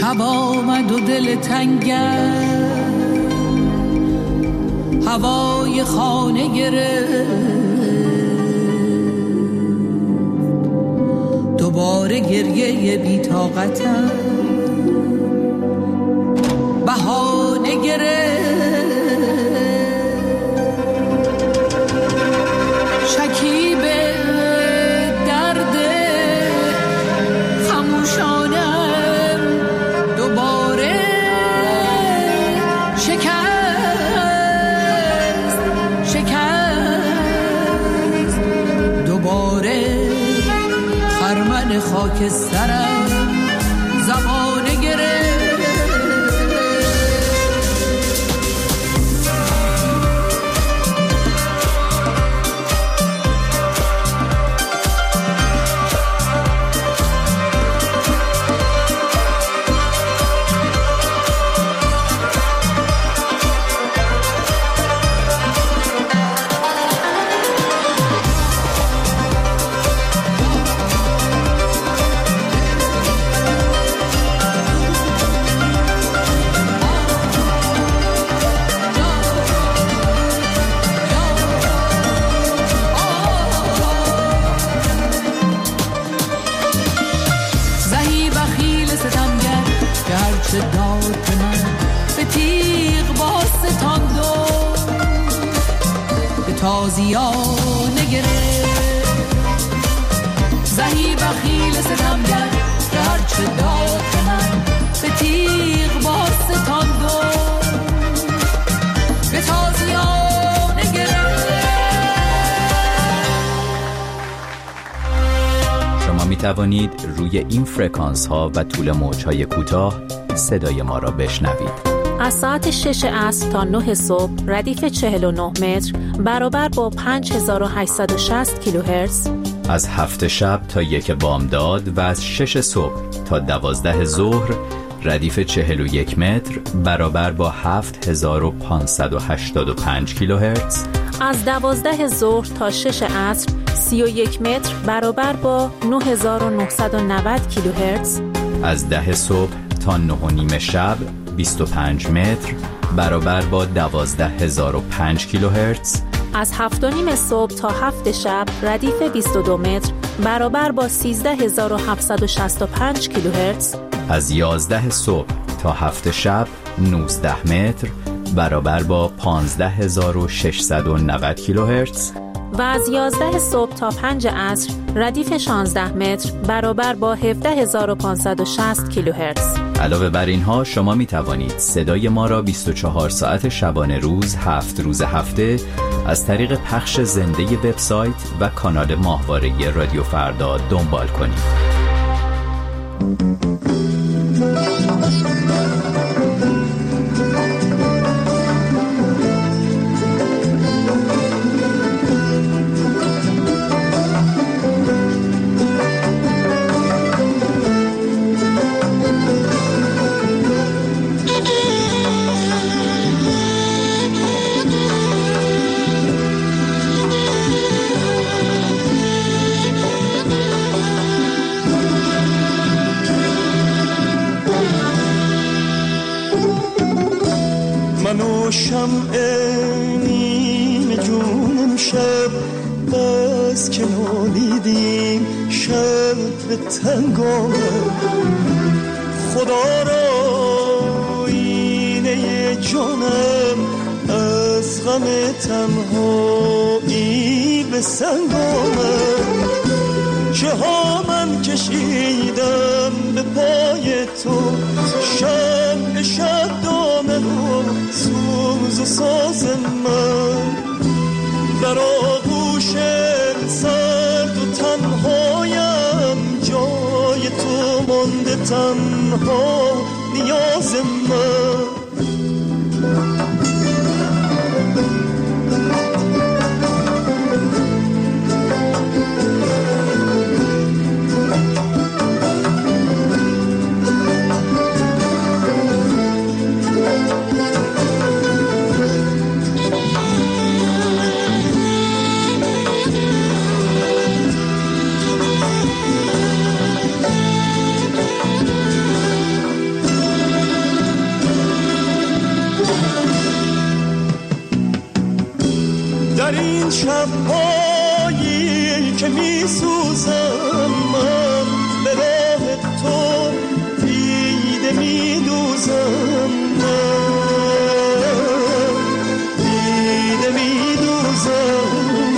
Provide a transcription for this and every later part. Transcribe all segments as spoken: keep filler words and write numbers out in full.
شب آمد و دل تنگم هوای خانه گرفت، دوباره گریه بی‌طاقتم بهانه گرفت. شکیب درد خموشانم دوباره شکست شکست، دوباره خرمن خاکسترم زمانه گرفت. تازیانه گرفت زهی بخیل ستمگر که هرچه داد من به تیغ با ستاندو به تازیانه گرفت. شما می توانید روی این فرکانس ها و طول موج های کوتاه صدای ما را بشنوید. از ساعت شش عصر تا نه صبح ردیف چهل و نه متر برابر با پنج هزار و هشتصد و شصت کیلوهرتز. از هفت شب تا یک بامداد و از شش صبح تا دوازده ظهر ردیف چهل و یک متر برابر با هفت هزار و پانصد و هشتاد و پنج کیلوهرتز. از دوازده ظهر تا شش عصر سی و یک متر برابر با نه هزار و نهصد و نود کیلوهرتز. از ده صبح تا نه و نیم شب بیست و پنج متر برابر با دوازده هزار و پنج کیلوهرتز. از هفت و نیم صبح تا هفت شب ردیف بیست و دو متر برابر با سیزده هزار و هفتصد و شصت و پنج کیلوهرتز. از یازده صبح تا هفت شب نوزده متر برابر با پانزده هزار و ششصد و نود کیلوهرتز. و از یازده صبح تا پنج عصر ردیف شانزده متر برابر با هفده هزار و پانصد و شصت کیلوهرتز. علاوه بر اینها شما می توانید صدای ما را بیست و چهار ساعت شبانه روز هفت روز هفته از طریق پخش زنده وبسایت و کانال ماهواره رادیو فردا دنبال کنید. شمع نیم جونم شب بس که نالیدیم شب به تنگ آمد خدا را اینه جانم از غم تنهایی به سنگ آمد چه ها من کشیدم به پای تو شمع شب دامه و سوز و ساز من در آغوش سرد و تنهایم جای تو مانده تنها نیاز من شب‌هایی که می‌سوزم من به راه تو دیده می‌دوزم من دیده می‌دوزم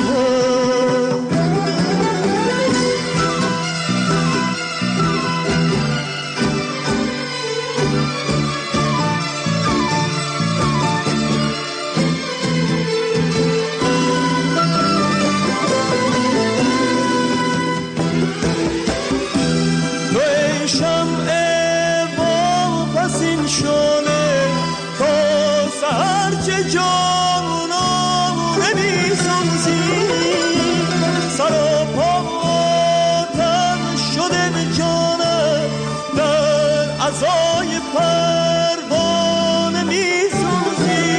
ازای پروانه میسوزی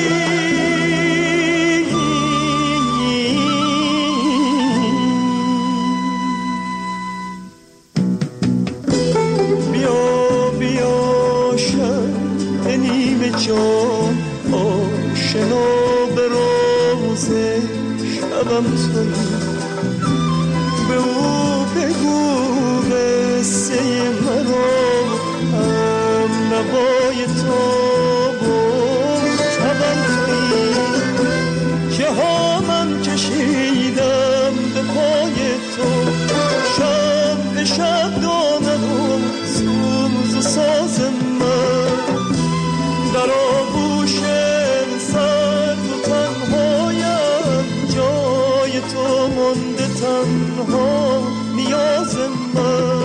بیا بیا شب نیمه جان آشنا به روز شبم تویی به او بگو قصه مرا نوای تو بود تبم تویی که ها من کشیدم به پای تو شب به شب دامن و سوز و ساز من در آغوش سرد و تنهایم جای تو مانده تنها نیاز من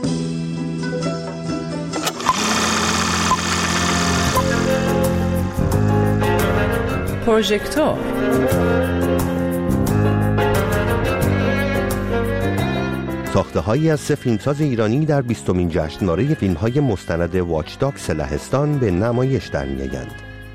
پروژکتور ساخته‌هایی از سه فیلمساز ایرانی در بیستمین جشنواره فیلم‌های مستند واچ داگز لهستان به نمایش در می‌آیند.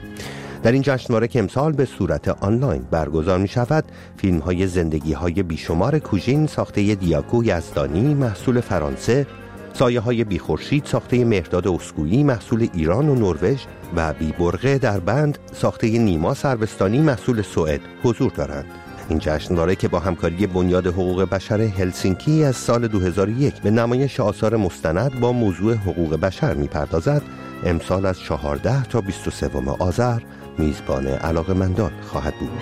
در این جشنواره که امسال به صورت آنلاین برگزار می‌شود، فیلم‌های زندگی‌های بیشمار کوژین ساخته دیاکو یزدانی محصول فرانسه، سایه‌های بی‌خورشید ساخته مهرداد اسکویی محصول ایران و نروژ و بی برقه در بند ساخته نیما سروستانی محصول سوئد حضور دارند. این جشنواره که با همکاری بنیاد حقوق بشر هلسینکی از سال دو هزار و یک به نمایش آثار مستند با موضوع حقوق بشر می‌پردازد، امسال از چهارده تا بیست و سوم آذر میزبان علاقه‌مندان خواهد بود.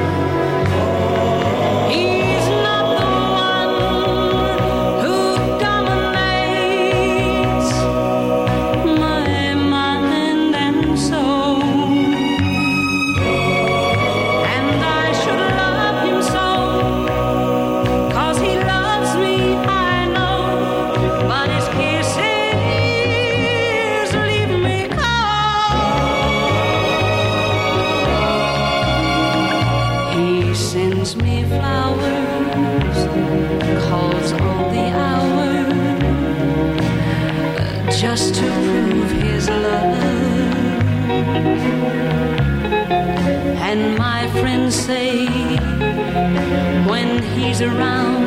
He's not the one who died. just to prove his love. And my friends say when he's around,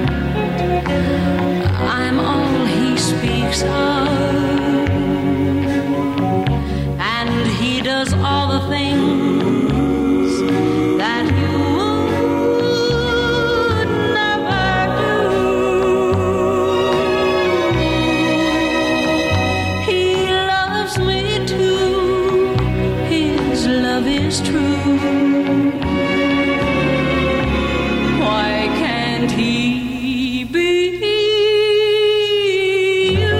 I'm all he speaks of. And he does all the things that you would never do. He loves me too, his love is true. Why can't he be you?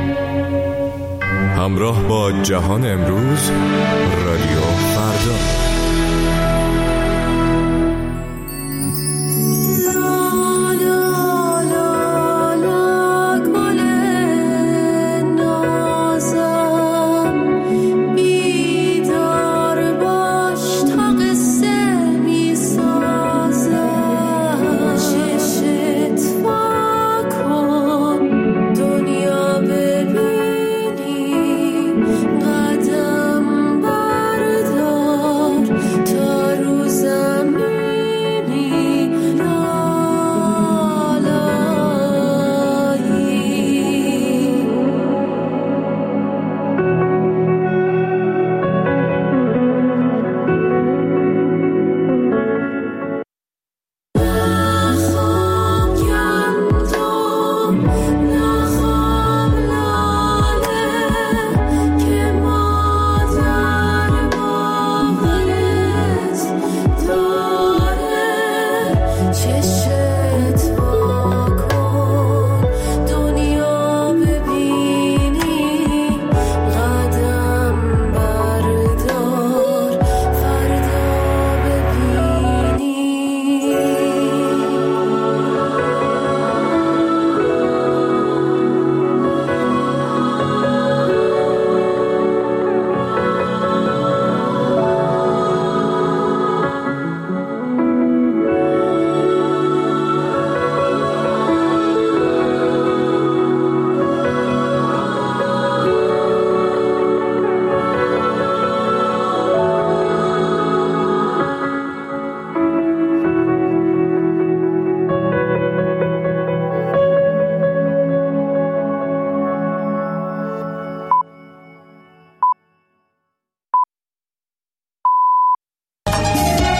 همراه با جهان امروز، رادیو فردا.